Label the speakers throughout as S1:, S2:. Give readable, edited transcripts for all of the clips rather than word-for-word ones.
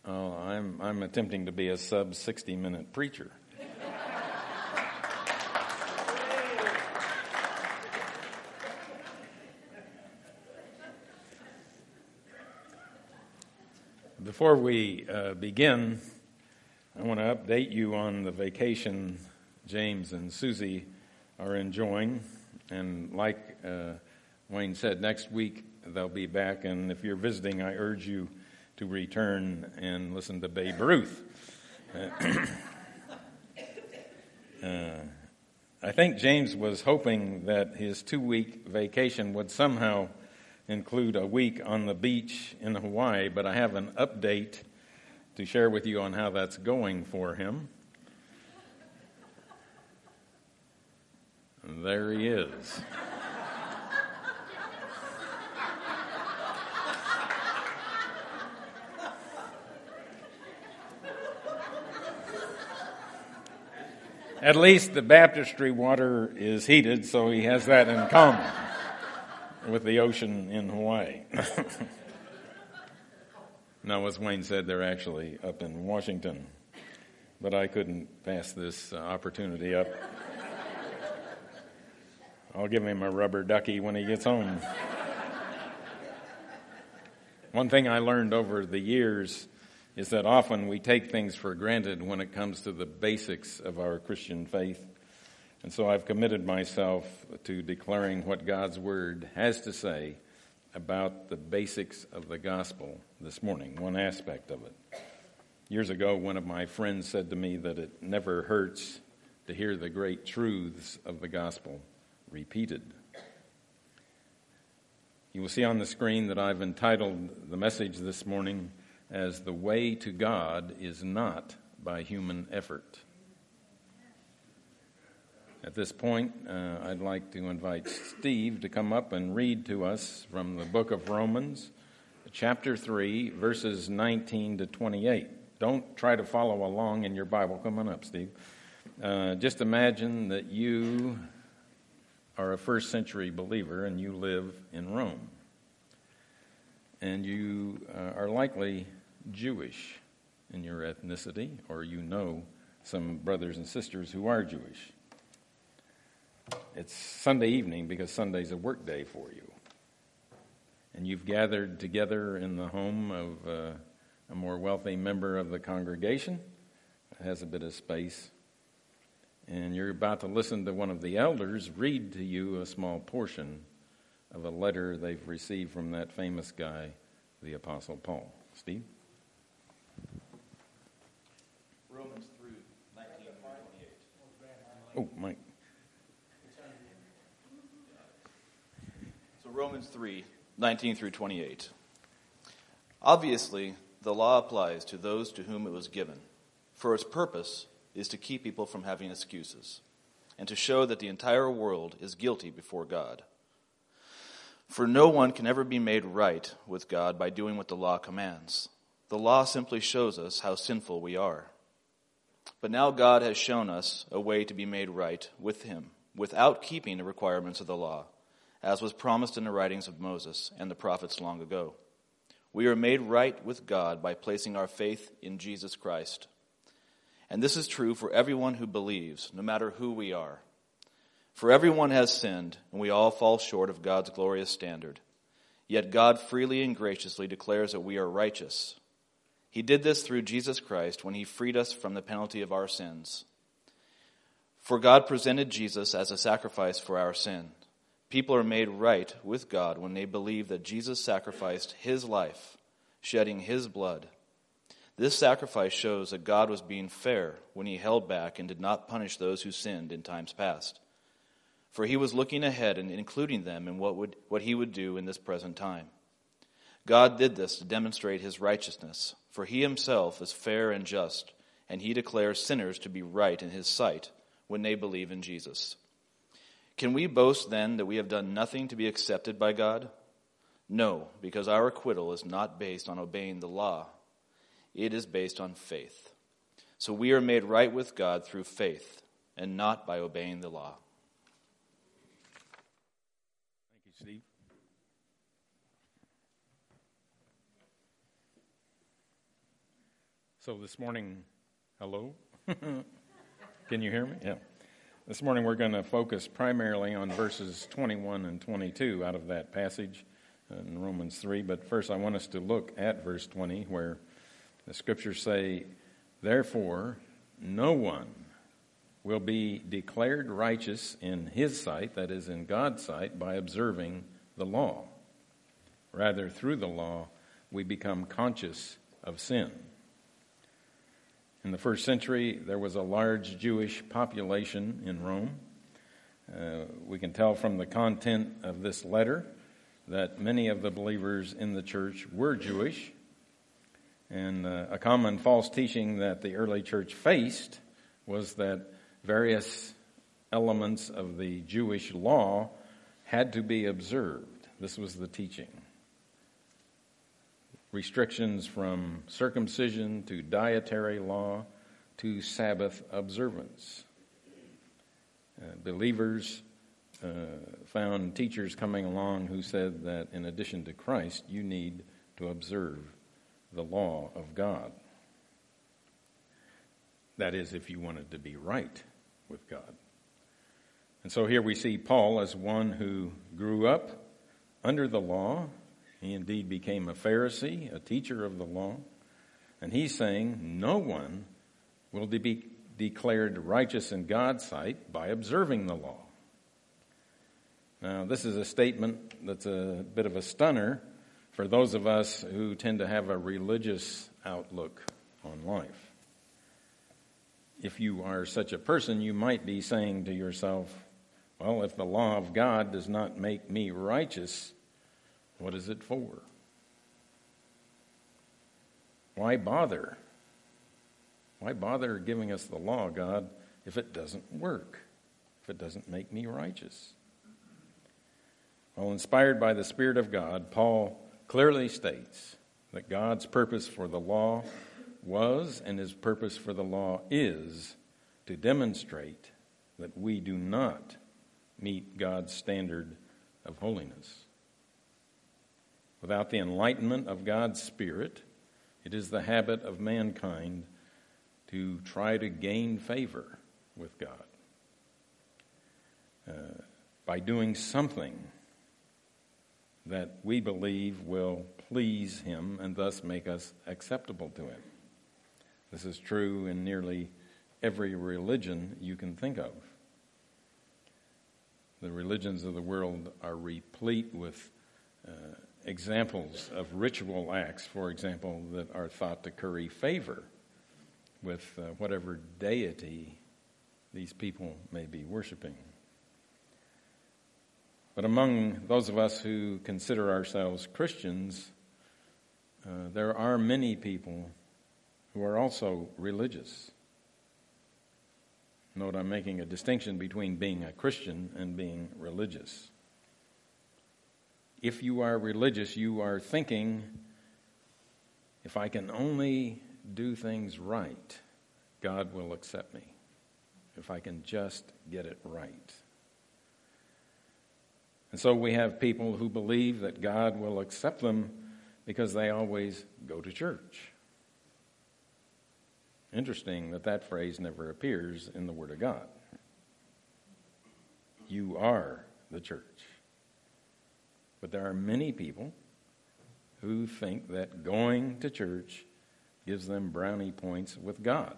S1: Oh, I'm attempting to be a sub 60-minute preacher. Before we begin, I want to update you on the vacation James and Susie are enjoying. And like Wayne said, next week they'll be back. And if you're visiting, I urge you to return and listen to Babe Ruth. I think James was hoping that his 2-week vacation would somehow include a week on the beach in Hawaii, but I have an update to share with you on how that's going for him. And there he is. At least the baptistry water is heated, so he has that in common with the ocean in Hawaii. No, as Wayne said, they're actually up in Washington. But I couldn't pass this opportunity up. I'll give him a rubber ducky when he gets home. One thing I learned over the years is that often we take things for granted when it comes to the basics of our Christian faith. And so I've committed myself to declaring what God's Word has to say about the basics of the gospel this morning, one aspect of it. Years ago, one of my friends said to me that it never hurts to hear the great truths of the gospel repeated. You will see on the screen that I've entitled the message this morning as "The Way to God is Not by Human Effort." At this point, I'd like to invite Steve to come up and read to us from the book of Romans, chapter 3, verses 19 to 28. Don't try to follow along in your Bible. Come on up, Steve. Just imagine that you are a first century believer and you live in Rome. And you are likely Jewish in your ethnicity, or you know some brothers and sisters who are Jewish. It's Sunday evening because Sunday's a work day for you. And you've gathered together in the home of a more wealthy member of the congregation. It has a bit of space. And you're about to listen to one of the elders read to you a small portion of a letter they've received from that famous guy, the Apostle Paul. Steve?
S2: Romans 3, 19 through 28.
S1: Oh, Mike.
S2: So Romans 3, 19 through 28. Obviously, the law applies to those to whom it was given, for its purpose is to keep people from having excuses, and to show that the entire world is guilty before God. For no one can ever be made right with God by doing what the law commands. The law simply shows us how sinful we are. But now God has shown us a way to be made right with him, without keeping the requirements of the law, as was promised in the writings of Moses and the prophets long ago. We are made right with God by placing our faith in Jesus Christ. And this is true for everyone who believes, no matter who we are. For everyone has sinned, and we all fall short of God's glorious standard. Yet God freely and graciously declares that we are righteous. He did this through Jesus Christ when he freed us from the penalty of our sins. For God presented Jesus as a sacrifice for our sin. People are made right with God when they believe that Jesus sacrificed his life, shedding his blood. This sacrifice shows that God was being fair when he held back and did not punish those who sinned in times past. For he was looking ahead and including them in what he would do in this present time. God did this to demonstrate his righteousness, for he himself is fair and just, and he declares sinners to be right in his sight when they believe in Jesus. Can we boast then that we have done nothing to be accepted by God? No, because our acquittal is not based on obeying the law. It is based on faith. So we are made right with God through faith and not by obeying the law.
S1: Thank you, Steve. So this morning, hello? Can you hear me? Yeah. This morning we're going to focus primarily on verses 21 and 22 out of that passage in Romans 3. But first I want us to look at verse 20 where the scriptures say, "Therefore no one will be declared righteous in his sight," that is in God's sight, "by observing the law. Rather, through the law we become conscious of sin." In the first century, there was a large Jewish population in Rome. We can tell from the content of this letter that many of the believers in the church were Jewish. And a common false teaching that the early church faced was that various elements of the Jewish law had to be observed. This was the teaching. Restrictions from circumcision to dietary law to Sabbath observance. Believers found teachers coming along who said that in addition to Christ, you need to observe the law of God. That is, if you wanted to be right with God. And so here we see Paul as one who grew up under the law. He indeed became a Pharisee, a teacher of the law. And he's saying no one will be declared righteous in God's sight by observing the law. Now, this is a statement that's a bit of a stunner for those of us who tend to have a religious outlook on life. If you are such a person, you might be saying to yourself, well, if the law of God does not make me righteous, what is it for? Why bother? Why bother giving us the law, God, if it doesn't work, if it doesn't make me righteous? Well, inspired by the Spirit of God, Paul clearly states that God's purpose for the law was, and his purpose for the law is, to demonstrate that we do not meet God's standard of holiness. Without the enlightenment of God's Spirit, it is the habit of mankind to try to gain favor with God by doing something that we believe will please him and thus make us acceptable to him. This is true in nearly every religion you can think of. The religions of the world are replete with examples of ritual acts, for example, that are thought to curry favor with whatever deity these people may be worshiping. But among those of us who consider ourselves Christians, there are many people who are also religious. Note I'm making a distinction between being a Christian and being religious. If you are religious, you are thinking, if I can only do things right, God will accept me. If I can just get it right. And so we have people who believe that God will accept them because they always go to church. Interesting that phrase never appears in the Word of God. You are the church. But there are many people who think that going to church gives them brownie points with God.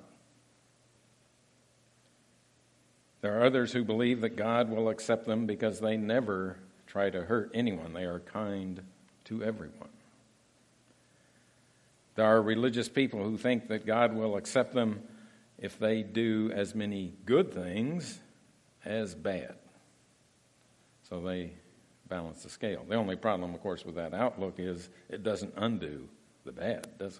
S1: There are others who believe that God will accept them because they never try to hurt anyone. They are kind to everyone. There are religious people who think that God will accept them if they do as many good things as bad. So they balance the scale. The only problem, of course, with that outlook is it doesn't undo the bad, does it?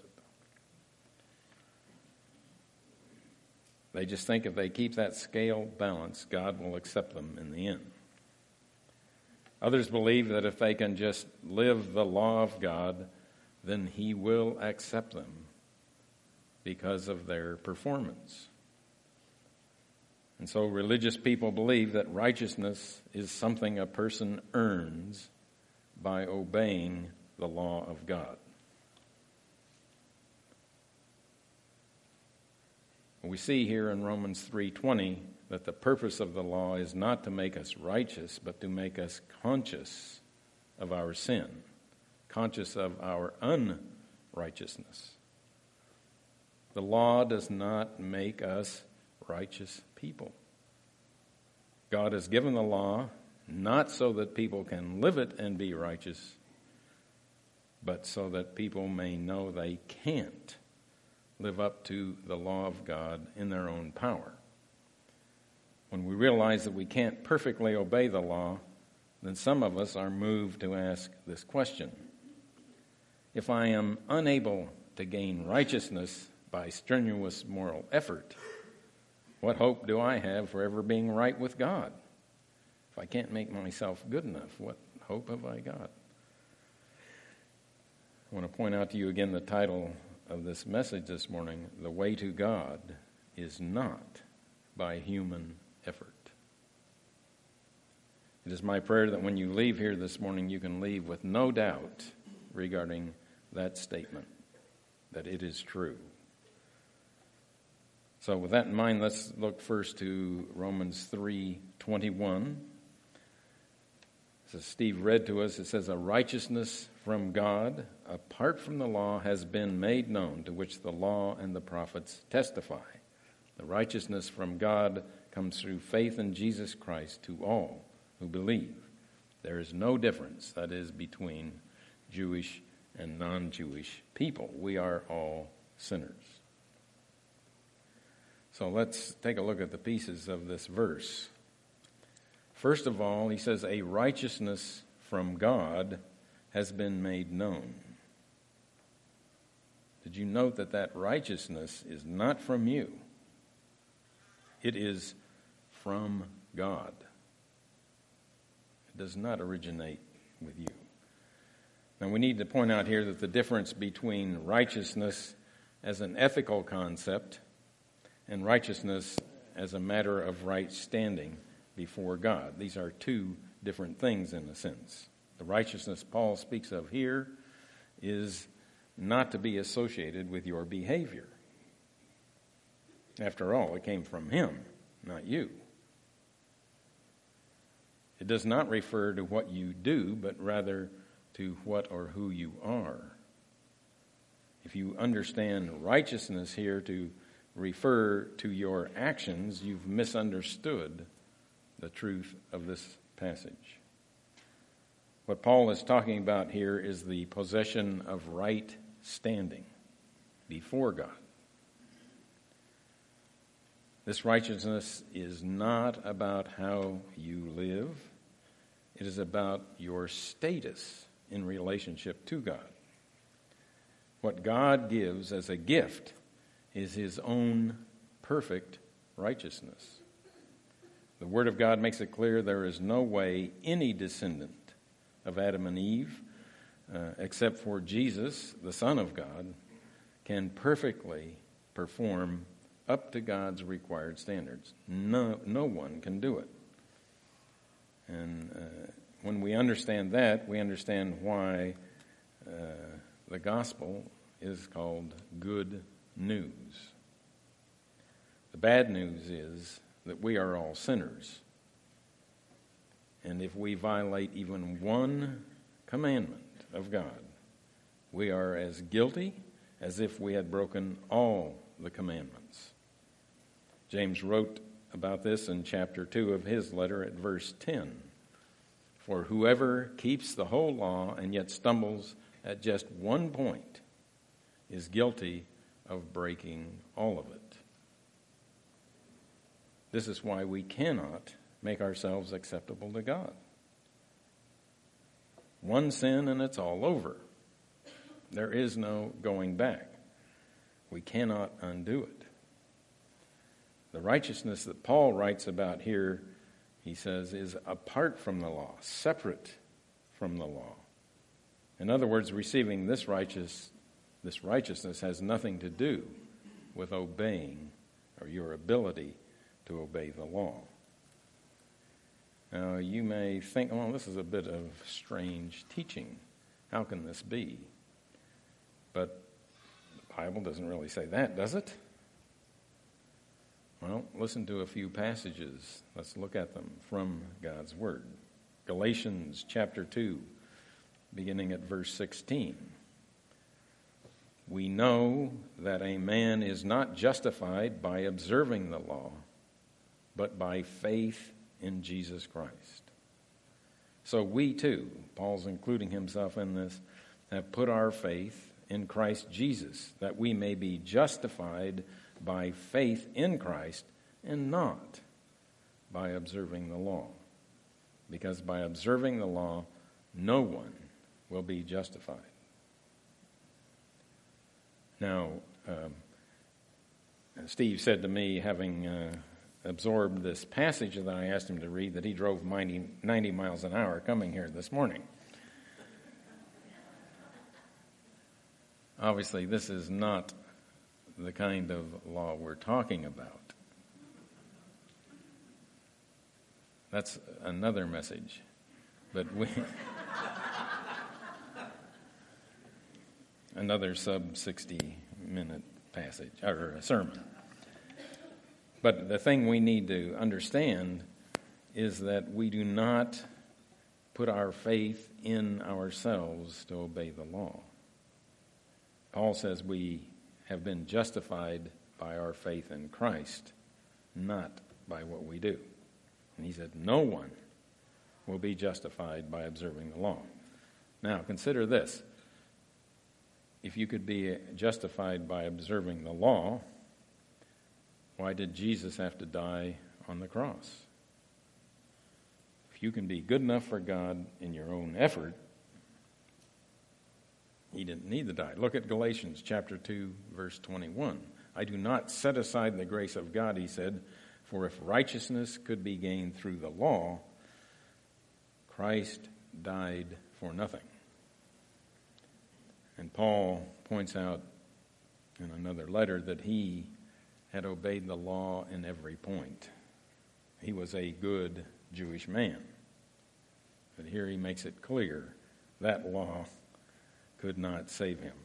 S1: They just think if they keep that scale balanced, God will accept them in the end. Others believe that if they can just live the law of God, then he will accept them because of their performance. And so religious people believe that righteousness is something a person earns by obeying the law of God. We see here in Romans 3:20 that the purpose of the law is not to make us righteous, but to make us conscious of our sin, conscious of our unrighteousness. The law does not make us righteous people. God has given the law not so that people can live it and be righteous, but so that people may know they can't live up to the law of God in their own power. When we realize that we can't perfectly obey the law, then some of us are moved to ask this question: if I am unable to gain righteousness by strenuous moral effort, what hope do I have for ever being right with God? If I can't make myself good enough, what hope have I got? I want to point out to you again the title of this message this morning: The Way to God is Not by Human Effort. It is my prayer that when you leave here this morning, you can leave with no doubt regarding that statement, that it is true. So with that in mind, let's look first to Romans 3:21. As Steve read to us, it says, "A righteousness from God, apart from the law, has been made known, to which the law and the prophets testify." The righteousness from God comes through faith in Jesus Christ to all who believe. There is no difference, that is, between Jewish and non-Jewish people. We are all sinners. So let's take a look at the pieces of this verse. First of all, he says, a righteousness from God has been made known. Did you note that that righteousness is not from you? It is from God. It does not originate with you. Now, we need to point out here that the difference between righteousness as an ethical concept and righteousness as a matter of right standing before God. These are two different things in a sense. The righteousness Paul speaks of here is not to be associated with your behavior. After all, it came from him, not you. It does not refer to what you do, but rather to what or who you are. If you understand righteousness here to refer to your actions, you've misunderstood the truth of this passage. What Paul is talking about here is the possession of right standing before God. This righteousness is not about how you live. It is about your status in relationship to God. What God gives as a gift is his own perfect righteousness. The Word of God makes it clear there is no way any descendant of Adam and Eve, except for Jesus, the Son of God, can perfectly perform up to God's required standards. No one can do it. And when we understand that, we understand why the gospel is called good news. The bad news is that we are all sinners. And if we violate even one commandment of God, we are as guilty as if we had broken all the commandments. James wrote about this in chapter 2 of his letter at verse 10. For whoever keeps the whole law and yet stumbles at just one point is guilty of breaking all of it. This is why we cannot make ourselves acceptable to God. One sin and it's all over. There is no going back. We cannot undo it. The righteousness that Paul writes about here, he says, is apart from the law, separate from the law. In other words, receiving this righteousness has nothing to do with obeying or your ability to obey the law. Now, you may think, well, this is a bit of strange teaching. How can this be? But the Bible doesn't really say that, does it? Well, listen to a few passages. Let's look at them from God's Word. Galatians chapter 2, beginning at verse 16. We know that a man is not justified by observing the law, but by faith in Jesus Christ. So we too, Paul's including himself in this, have put our faith in Christ Jesus, that we may be justified by faith in Christ and not by observing the law. Because by observing the law, no one will be justified. Now, Steve said to me, having absorbed this passage that I asked him to read, that he drove 90 miles an hour coming here this morning. Obviously, this is not the kind of law we're talking about. That's another message. But another sub-60-minute passage, or a sermon. But the thing we need to understand is that we do not put our faith in ourselves to obey the law. Paul says we have been justified by our faith in Christ, not by what we do. And he said no one will be justified by observing the law. Now, consider this. If you could be justified by observing the law, why did Jesus have to die on the cross? If you can be good enough for God in your own effort, he didn't need to die. Look at Galatians chapter 2, verse 21. I do not set aside the grace of God, he said, for if righteousness could be gained through the law, Christ died for nothing. And Paul points out in another letter that he had obeyed the law in every point. He was a good Jewish man. But here he makes it clear that law could not save him.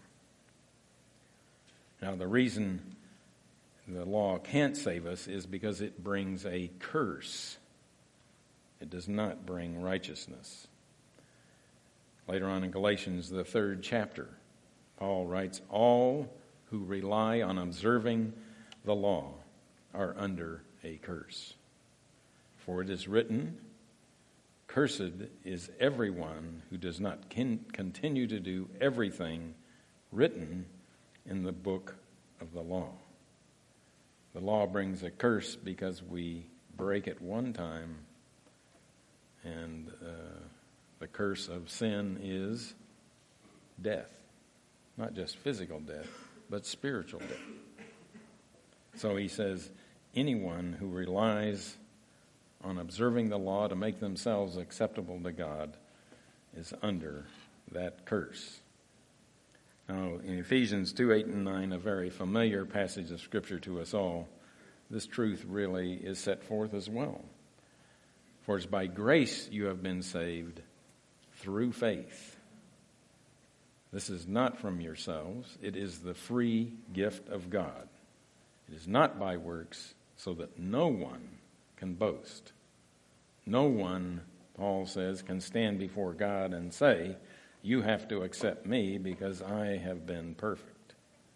S1: Now, the reason the law can't save us is because it brings a curse. It does not bring righteousness. Later on in Galatians, the 3rd chapter, Paul writes, all who rely on observing the law are under a curse. For it is written, cursed is everyone who does not continue to do everything written in the book of the law. The law brings a curse because we break it one time, and the curse of sin is death. Not just physical death, but spiritual death. So he says, anyone who relies on observing the law to make themselves acceptable to God is under that curse. Now, in Ephesians 2, 8, and 9, a very familiar passage of Scripture to us all, this truth really is set forth as well. For it's by grace you have been saved through faith. This is not from yourselves. It is the free gift of God. It is not by works, so that no one can boast. No one, Paul says, can stand before God and say, you have to accept me because I have been perfect.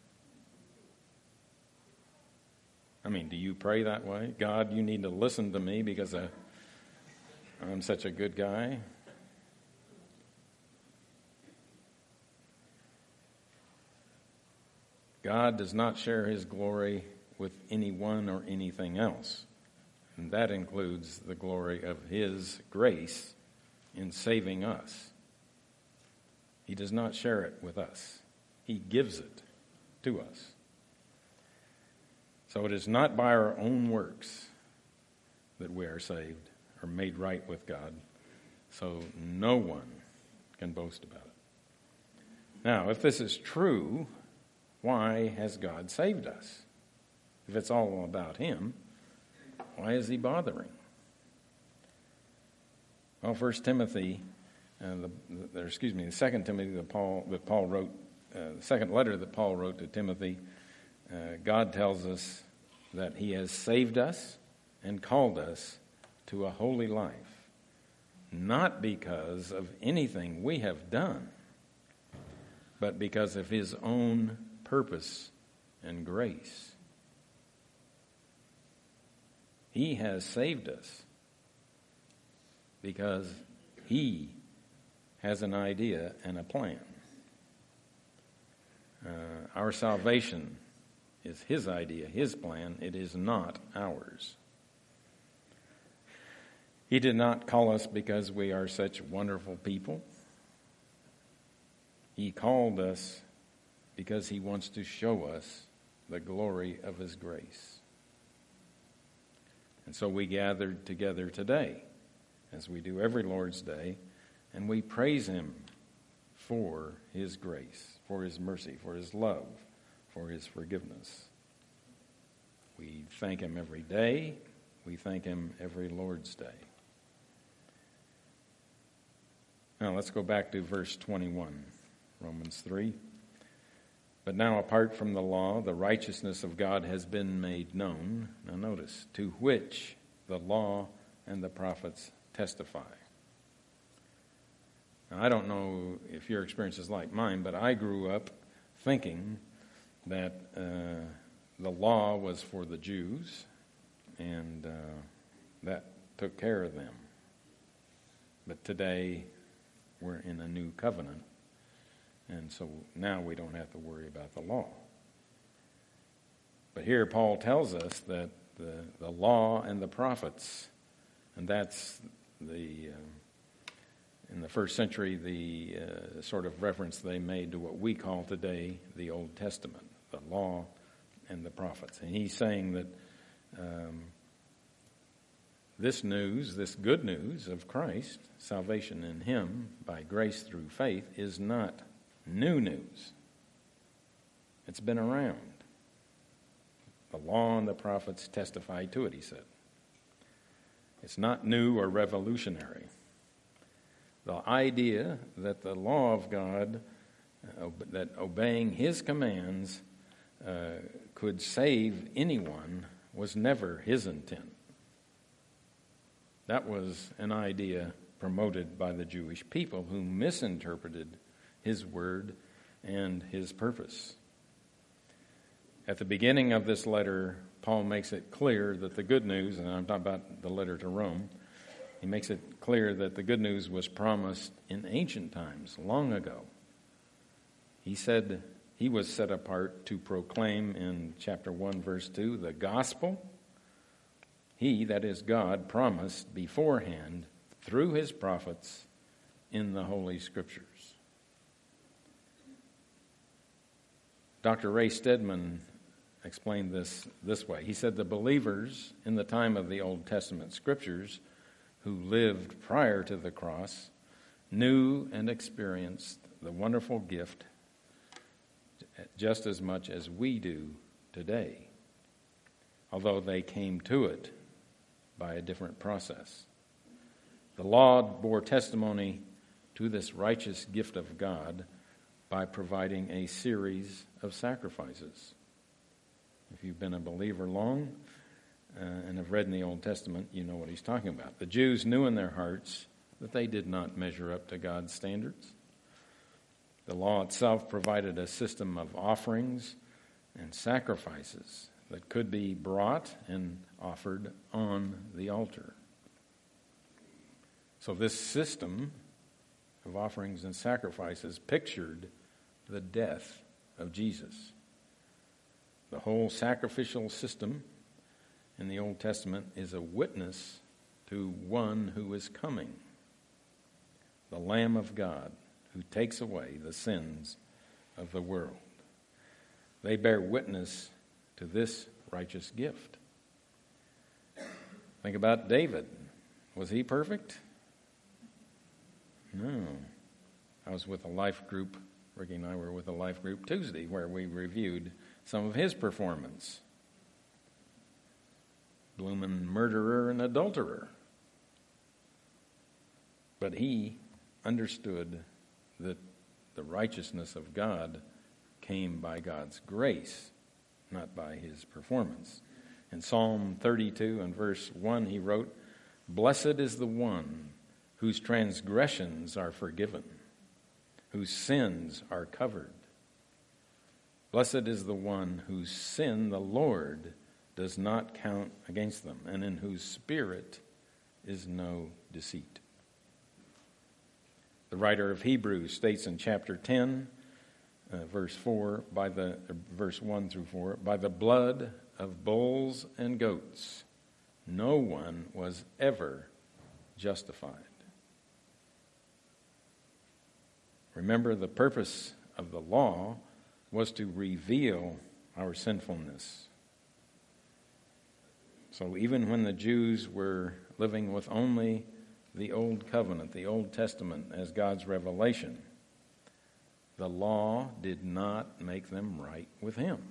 S1: I mean, do you pray that way? God, you need to listen to me because I'm such a good guy. God does not share his glory with anyone or anything else. And that includes the glory of his grace in saving us. He does not share it with us. He gives it to us. So it is not by our own works that we are saved or made right with God. So no one can boast about it. Now, if this is true, why has God saved us? If it's all about him, why is he bothering? Well, 1 Timothy, the second Timothy that Paul wrote, the second letter that Paul wrote to Timothy, God tells us that he has saved us and called us to a holy life, not because of anything we have done, but because of his own purpose and grace. He has saved us because he has an idea and a plan. Our salvation is his idea, his plan. It is not ours. He did not call us because we are such wonderful people. He called us because he wants to show us the glory of his grace. And so we gathered together today, as we do every Lord's Day, and we praise him for his grace, for his mercy, for his love, for his forgiveness. We thank him every day. We thank him every Lord's Day. Now let's go back to verse 21, Romans 3. But now apart from the law, the righteousness of God has been made known. Now notice, to which the law and the prophets testify. Now, I don't know if your experience is like mine, but I grew up thinking that the law was for the Jews, and that took care of them. But today, we're in a new covenant, and so now we don't have to worry about the law. But here Paul tells us that the law and the prophets, and that's in the first century, the sort of reference they made to what we call today the Old Testament, the law and the prophets. And he's saying that this news, this good news of Christ, salvation in him by grace through faith, is not new news. It's been around. The law and the prophets testify to it, he said. It's not new or revolutionary. The idea that the law of God, that obeying his commands could save anyone, was never his intent. That was an idea promoted by the Jewish people who misinterpreted his word and his purpose. At the beginning of this letter, Paul makes it clear that the good news, and I'm talking about the letter to Rome, he makes it clear that the good news was promised in ancient times, long ago. He said he was set apart to proclaim in chapter 1, verse 2, the gospel. He, that is God, promised beforehand through his prophets in the Holy Scriptures. Dr. Ray Stedman explained this way. He said the believers in the time of the Old Testament Scriptures who lived prior to the cross knew and experienced the wonderful gift just as much as we do today, although they came to it by a different process. The law bore testimony to this righteous gift of God by providing a series of sacrifices. If you've been a believer long and have read in the Old Testament, you know what he's talking about. The Jews knew in their hearts that they did not measure up to God's standards. The law itself provided a system of offerings and sacrifices that could be brought and offered on the altar. So this system of offerings and sacrifices pictured the death of Jesus. The whole sacrificial system in the Old Testament is a witness to one who is coming, the Lamb of God, who takes away the sins of the world. They bear witness to this righteous gift. Think about David. Was he perfect? No. I was with a life group, Ricky and I were with a life group Tuesday, where we reviewed some of his performance. Bloomin' murderer and adulterer. But he understood that the righteousness of God came by God's grace, not by his performance. In Psalm 32 and verse 1, he wrote, "Blessed is the one whose transgressions are forgiven, whose sins are covered. Blessed is the one whose sin the Lord does not count against them, and in whose spirit is no deceit." The writer of Hebrews states in chapter 10, verse 1 through 4, "By the blood of bulls and goats, no one was ever justified." Remember, the purpose of the law was to reveal our sinfulness. So even when the Jews were living with only the Old Covenant, the Old Testament, as God's revelation, the law did not make them right with Him.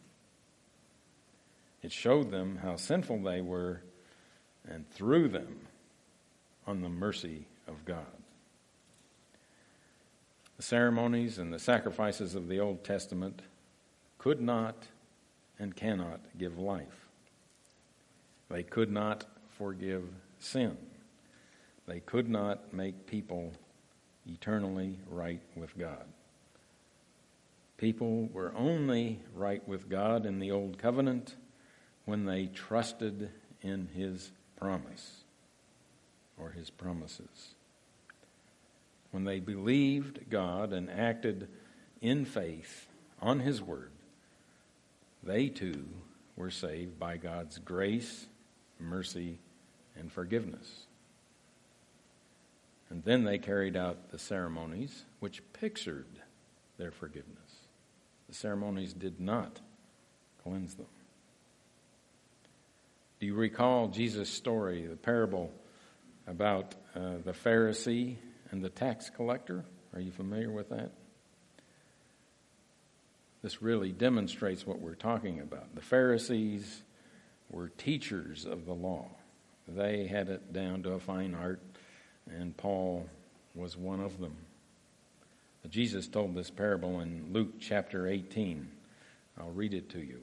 S1: It showed them how sinful they were and threw them on the mercy of God. The ceremonies and the sacrifices of the Old Testament could not and cannot give life. They could not forgive sin. They could not make people eternally right with God. People were only right with God in the Old Covenant when they trusted in His promise or His promises. When they believed God and acted in faith on His word, they too were saved by God's grace, mercy, and forgiveness. And then they carried out the ceremonies which pictured their forgiveness. The ceremonies did not cleanse them. Do you recall Jesus' story, the parable about the Pharisee and the tax collector? Are you familiar with that? This really demonstrates what we're talking about. The Pharisees were teachers of the law. They had it down to a fine art, and Paul was one of them. Jesus told this parable in Luke chapter 18. I'll read it to you.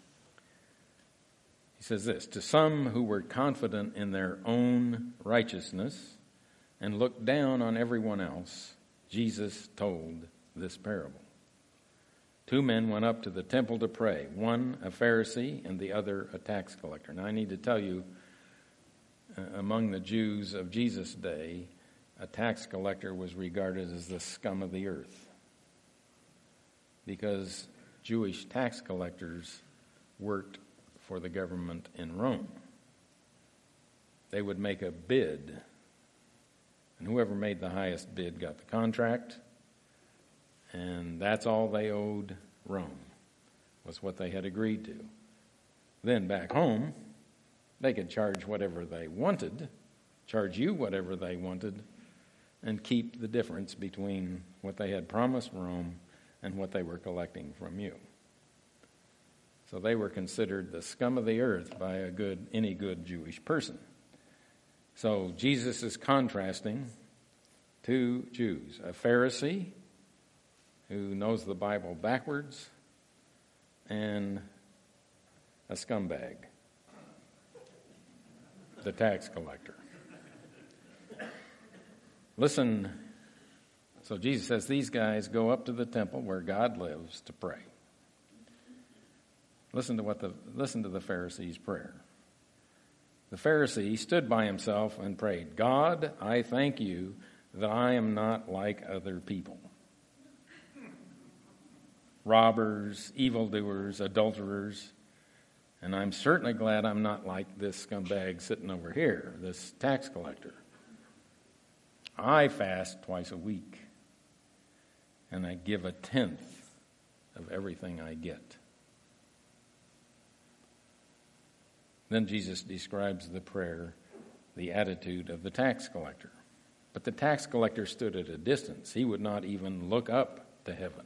S1: He says this, "To some who were confident in their own righteousness and looked down on everyone else, Jesus told this parable. 2 men went up to the temple to pray, one a Pharisee and the other a tax collector." Now I need to tell you, among the Jews of Jesus' day, a tax collector was regarded as the scum of the earth, because Jewish tax collectors worked for the government in Rome. They would make a bid, and whoever made the highest bid got the contract, and that's all they owed Rome, was what they had agreed to. Then back home, they could charge whatever they wanted, charge you whatever they wanted, and keep the difference between what they had promised Rome and what they were collecting from you. So they were considered the scum of the earth by any good Jewish person. So Jesus is contrasting 2 Jews, a Pharisee who knows the Bible backwards and a scumbag, the tax collector. Listen, so Jesus says these guys go up to the temple where God lives to pray. Listen to the Pharisee's prayer. The Pharisee stood by himself and prayed, "God, I thank you that I am not like other people. Robbers, evildoers, adulterers, and I'm certainly glad I'm not like this scumbag sitting over here, this tax collector. I fast twice a week, and I give 1/10 of everything I get." Then Jesus describes the prayer, the attitude of the tax collector. But the tax collector stood at a distance. He would not even look up to heaven,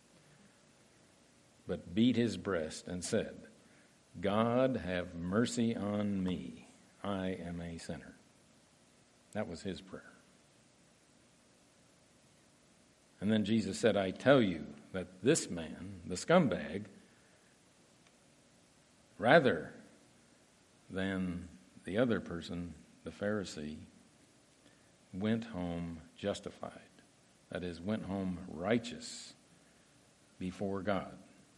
S1: but beat his breast and said, "God, have mercy on me. I am a sinner." That was his prayer. And then Jesus said, "I tell you that this man, the scumbag, rather then the other person, the Pharisee, went home justified. That is, went home righteous before God.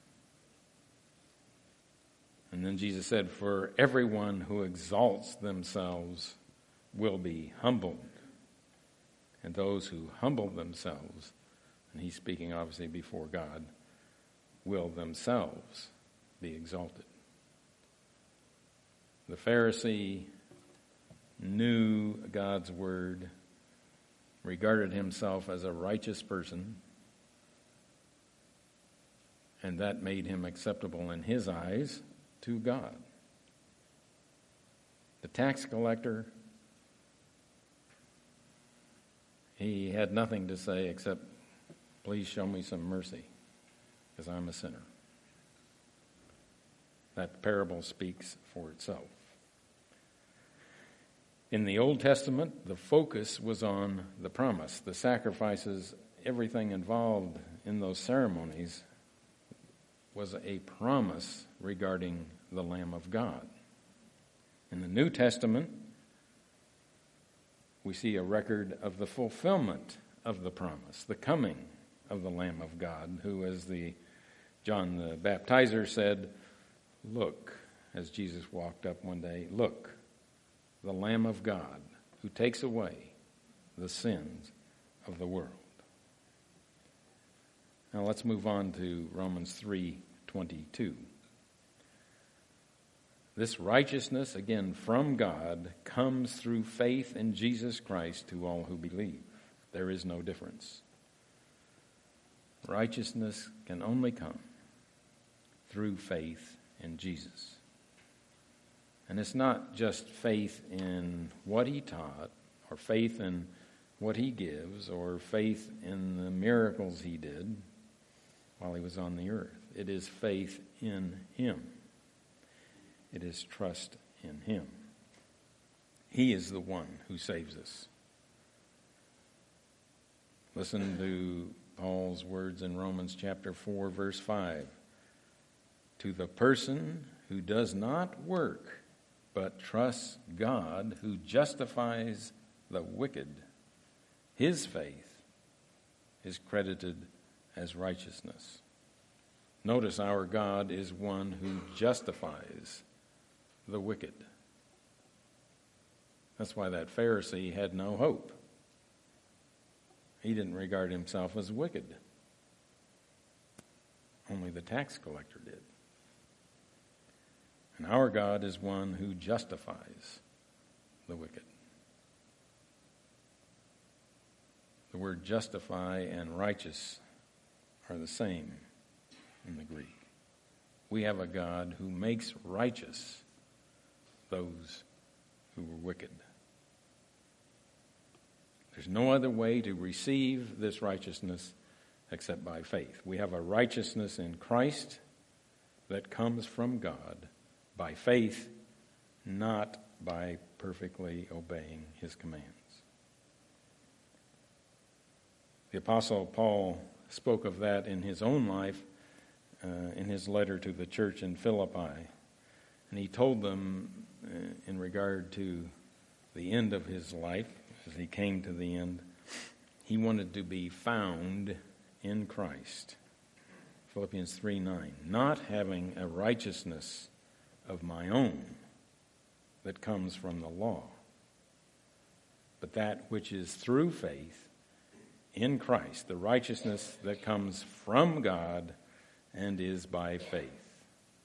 S1: And then Jesus said, "For everyone who exalts themselves will be humbled, and those who humble themselves," and he's speaking obviously before God, "will themselves be exalted." The Pharisee knew God's word, regarded himself as a righteous person, and that made him acceptable in his eyes to God. The tax collector, he had nothing to say except, "Please show me some mercy, because I'm a sinner." That parable speaks for itself. In the Old Testament, the focus was on the promise, the sacrifices, everything involved in those ceremonies was a promise regarding the Lamb of God. In the New Testament, we see a record of the fulfillment of the promise, the coming of the Lamb of God, who, as John the Baptizer said, "Look," as Jesus walked up one day, "Look, the Lamb of God who takes away the sins of the world." Now let's move on to Romans 3:22. This righteousness, again, from God, comes through faith in Jesus Christ to all who believe. There is no difference. Righteousness can only come through faith in Jesus. And it's not just faith in what he taught, or faith in what he gives, or faith in the miracles he did while he was on the earth. It is faith in him. It is trust in him. He is the one who saves us. Listen to Paul's words in Romans chapter 4, verse 5. "To the person who does not work, but trusts God who justifies the wicked, his faith is credited as righteousness." Notice our God is one who justifies the wicked. That's why that Pharisee had no hope. He didn't regard himself as wicked. Only the tax collector did. And our God is one who justifies the wicked. The word justify and righteous are the same in the Greek. We have a God who makes righteous those who were wicked. There's no other way to receive this righteousness except by faith. We have a righteousness in Christ that comes from God by faith, not by perfectly obeying his commands. The Apostle Paul spoke of that in his own life in his letter to the church in Philippi. And he told them in regard to the end of his life, as he came to the end, he wanted to be found in Christ. Philippians 3:9, "Not having a righteousness of my own that comes from the law, but that which is through faith in Christ, the righteousness that comes from God and is by faith."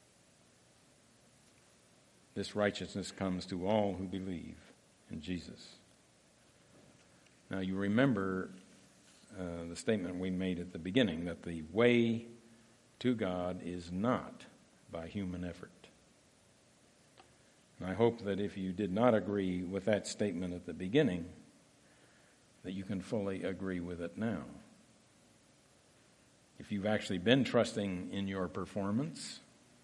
S1: This righteousness comes to all who believe in Jesus. Now you remember the statement we made at the beginning, that the way to God is not by human effort. And I hope that if you did not agree with that statement at the beginning, that you can fully agree with it now. If you've actually been trusting in your performance,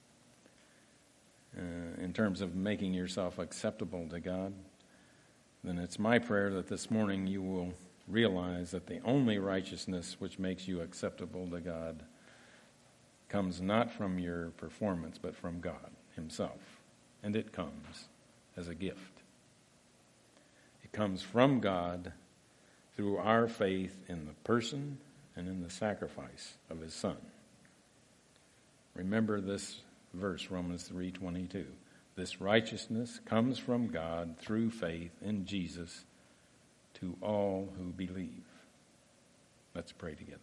S1: in terms of making yourself acceptable to God, then it's my prayer that this morning you will realize that the only righteousness which makes you acceptable to God comes not from your performance, but from God himself. And it comes as a gift. It comes from God through our faith in the person and in the sacrifice of his Son. Remember this verse, Romans 3:22. This righteousness comes from God through faith in Jesus to all who believe. Let's pray together.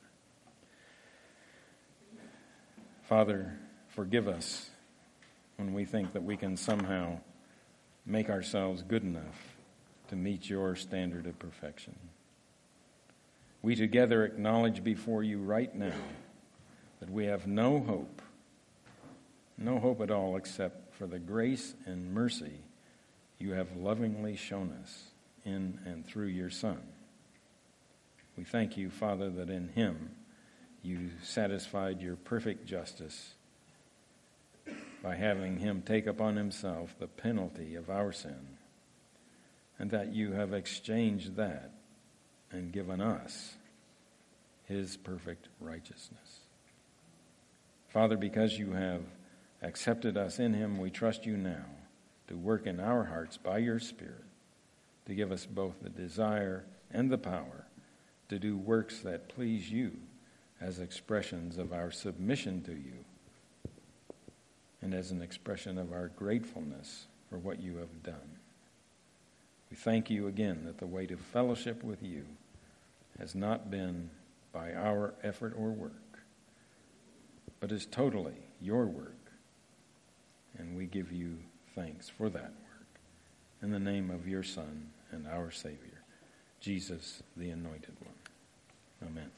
S1: Father, forgive us when we think that we can somehow make ourselves good enough to meet your standard of perfection. We together acknowledge before you right now that we have no hope at all except for the grace and mercy you have lovingly shown us in and through your Son. We thank you, Father, that in him you satisfied your perfect justice by having him take upon himself the penalty of our sin, and that you have exchanged that and given us his perfect righteousness. Father, because you have accepted us in him, we trust you now to work in our hearts by your Spirit to give us both the desire and the power to do works that please you as expressions of our submission to you and as an expression of our gratefulness for what you have done. We thank you again that the way to fellowship with you has not been by our effort or work, but is totally your work. And we give you thanks for that work. In the name of your Son and our Savior, Jesus, the Anointed One. Amen.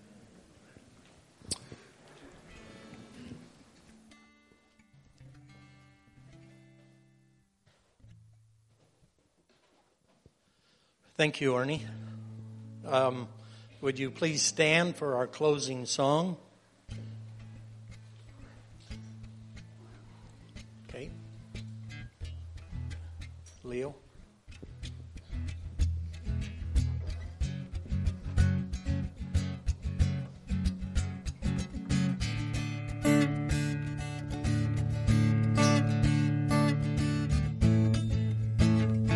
S3: Thank you, Ernie. Would you please stand for our closing song? Okay. Leo.